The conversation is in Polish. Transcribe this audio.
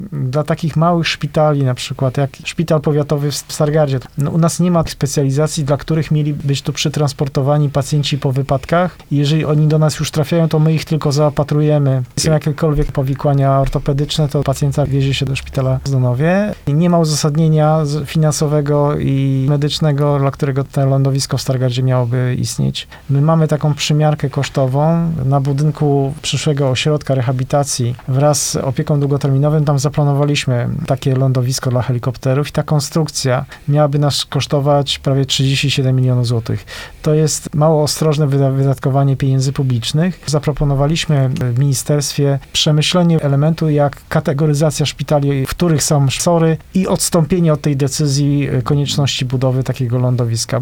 Dla takich małych szpitali, na przykład jak szpital powiatowy w Stargardzie, u nas nie ma specjalizacji, dla których mieli być tu przytransportowani pacjenci po wypadkach. Jeżeli oni do nas już trafiają, to my ich tylko zaopatrujemy. Są jakiekolwiek powikłania ortopedyczne, to pacjenta wiezie się do szpitala w Zdonowie. Nie ma uzasadnienia finansowego i medycznego, dla którego to lądowisko w Stargardzie miałoby istnieć. My mamy taką przymiarkę kosztową. Na budynku przyszłego ośrodka rehabilitacji wraz z opieką długoterminową tam zaplanowaliśmy takie lądowisko dla helikopterów i ta konstrukcja miałaby nas kosztować prawie 37 milionów złotych. To jest mało ostrożne wydatkowanie pieniędzy publicznych. Zaproponowaliśmy w ministerstwie przemyślenie elementu jak kategoryzacja szpitali, w których są SOR-y i odstąpienie od tej decyzji konieczności budowy takiego lądowiska.